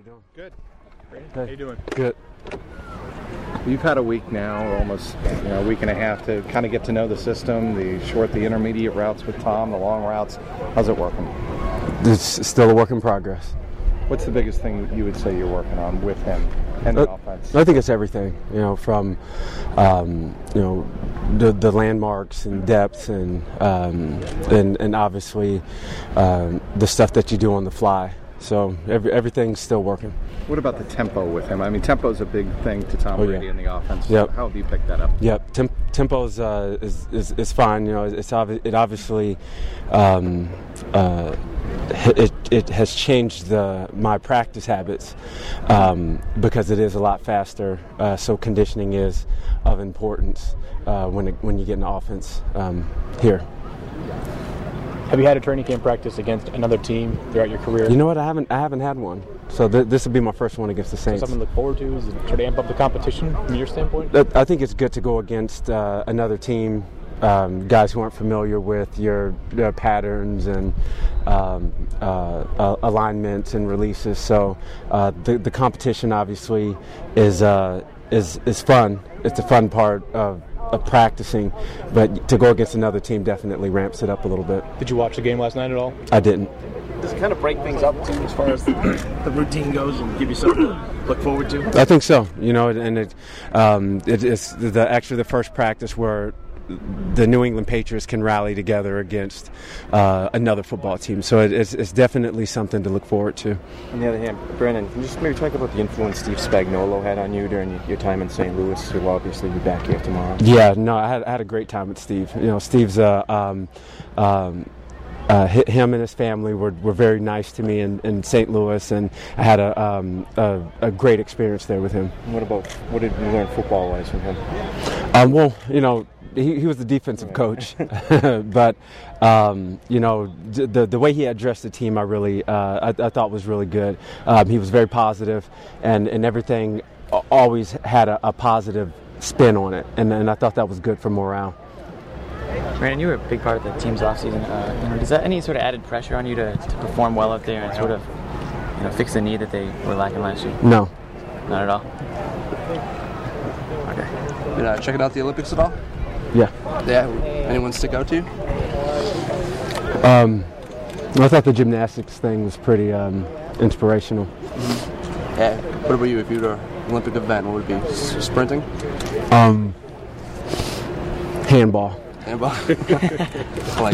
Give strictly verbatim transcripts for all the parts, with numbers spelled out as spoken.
you doing? Good. Hey. How you doing? Good. You've had a week now, almost you know, a week and a half to kind of get to know the system, the short, the intermediate routes with Tom, the long routes. How's it working? It's still a work in progress. What's the biggest thing you would say you're working on with him and the uh, offense? I think it's everything, you know, from, um, you know, the, the landmarks and depth and, um, and, and obviously um, the stuff that you do on the fly. So every, everything's still working. What about the tempo with him? I mean, tempo is a big thing to Tom oh, Brady yeah. in the offense. Yep. How have you picked that up? Yep. Tem- tempo is, uh, is, is is fine. You know, it's obvi- it obviously um, uh, it it has changed the my practice habits um, because it is a lot faster. Uh, so conditioning is of importance uh, when it, when you get an offense um, here. Have you had a training camp practice against another team throughout your career? You know what? I haven't. I haven't had one. So th- this will be my first one against the Saints. So something to look forward to? Is it try to amp up the competition from your standpoint? I think it's good to go against uh, another team, um, guys who aren't familiar with your, your patterns and um, uh, uh, alignments and releases. So uh, the the competition obviously is uh, is is fun. It's the fun part of. of practicing, but to go against another team definitely ramps it up a little bit. Did you watch the game last night at all? I didn't. Does it kind of break things up too as far as the, the routine goes and give you something to look forward to? I think so. You know, and it, um, it, it's the actually the first practice where the New England Patriots can rally together against uh, another football team. So it, it's, it's definitely something to look forward to. On the other hand, Brennan, can you just maybe talk about the influence Steve Spagnuolo had on you during your time in Saint Louis? He'll obviously be back here tomorrow. Yeah, no, I had, I had a great time with Steve. You know, Steve's a... Um, um, Uh, him and his family were, were very nice to me in, in Saint Louis, and I had a, um, a a great experience there with him. What about what did you learn football-wise from him? Um, well, you know, he, he was the defensive coach, but um, you know, the the way he addressed the team, I really uh, I, I thought was really good. Um, he was very positive, and and everything always had a, a positive spin on it, and and I thought that was good for morale. Brandon, you were a big part of the team's offseason. Uh, you know, does that any sort of added pressure on you to, to perform well out there and sort of, you know, fix the need that they were lacking last year? No, not at all. Okay. Been uh, checking out the Olympics at all? Yeah. Yeah. Anyone stick out to you? Um, I thought the gymnastics thing was pretty um, inspirational. Mm-hmm. Yeah. What about you? If you were an Olympic event, what would it be? S- sprinting? Um, handball. Handball. like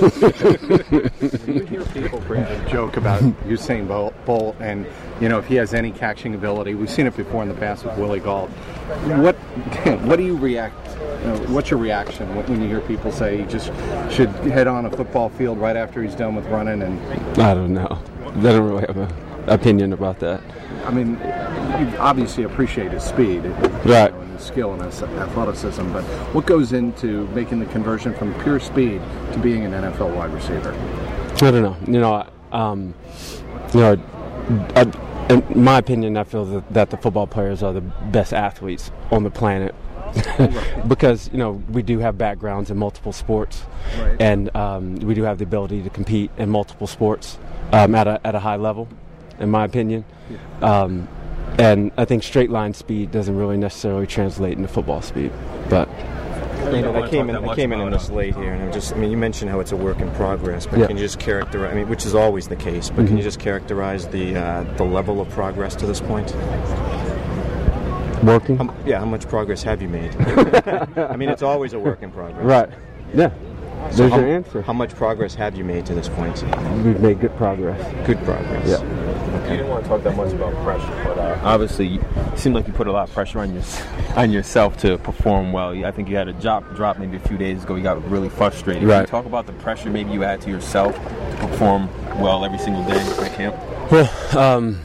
you hear people, Brandon, joke about Usain Bolt, and you know if he has any catching ability. We've seen it before in the past with Willie Gault. What what do you react? You know, what's your reaction when you hear people say he just should head on a football field right after he's done with running? And I don't know. I don't really have an opinion about that. I mean, you obviously appreciate his speed, right? You know, and his skill and his athleticism, but what goes into making the conversion from pure speed to being an N F L wide receiver? I don't know. You know, um, you know, I, in my opinion, I feel that, that the football players are the best athletes on the planet. Because, you know, we do have backgrounds in multiple sports, right. and um, we do have the ability to compete in multiple sports um, at a at a high level, in my opinion. Yeah. Um, and I think straight line speed doesn't really necessarily translate into football speed. But you know, I came in. I came in in this late here, and I'm just. I mean, you mentioned how it's a work in progress, but yeah. can you just characterize? I mean, which is always the case, but mm-hmm. can you just characterize the uh, the level of progress to this point? Working? How, yeah, how much progress have you made? I mean, it's always a work in progress. Right. Yeah. So There's how, your answer. How much progress have you made to this point? We've made good progress. Good progress. Yeah. Okay. You didn't want to talk that much about pressure, but uh, obviously it seemed like you put a lot of pressure on your, on yourself to perform well. I think you had a drop, drop maybe a few days ago. You got really frustrated. Right. Can you talk about the pressure maybe you add to yourself to perform well every single day at camp? Well, um...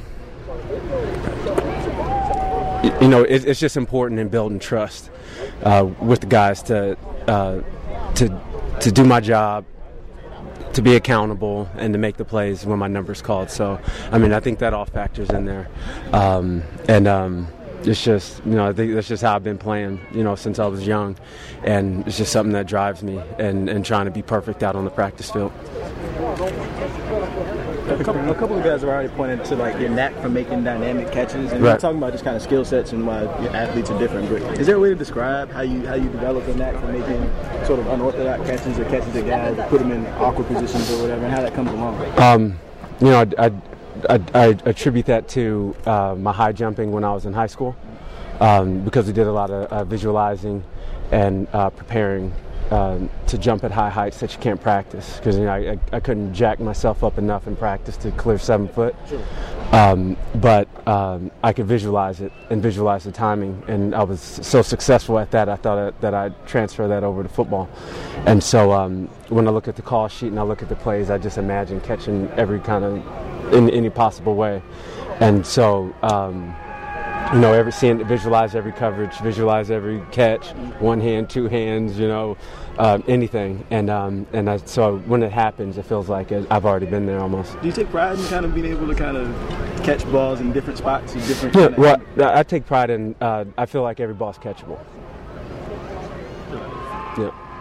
you know, it, it's just important in building trust uh, with the guys to uh, to to do my job, to be accountable, and to make the plays when my number's called. So, I mean, I think that all factors in there, um, and um, it's just, you know, I think that's just how I've been playing, you know, since I was young, and it's just something that drives me, and, and trying to be perfect out on the practice field. A couple, a couple of guys have already pointed to like your knack for making dynamic catches, and Right. we're talking about just kind of skill sets and why your athletes are different. But is there a way to describe how you how you develop a knack for making sort of unorthodox catches or catches that guys put them in awkward positions or whatever, and how that comes along? Um, you know, I, I, I, I attribute that to uh, my high jumping when I was in high school, um, because we did a lot of uh, visualizing and uh, preparing uh, to jump at high heights that you can't practice, because you know, I, I couldn't jack myself up enough in practice to clear seven foot. Um, but um, I could visualize it and visualize the timing, and I was so successful at that I thought that I'd transfer that over to football. And so um, when I look at the call sheet and I look at the plays, I just imagine catching every kind of, in any possible way. And so um, you know, every seeing, visualize every coverage, visualize every catch, one hand, two hands, you know, uh, anything. And um, and I, so when it happens, it feels like it, I've already been there almost. Do you take pride in kind of being able to kind of catch balls in different spots, in different? Yeah, well, I take pride in. Uh, I feel like every ball's catchable. Yeah.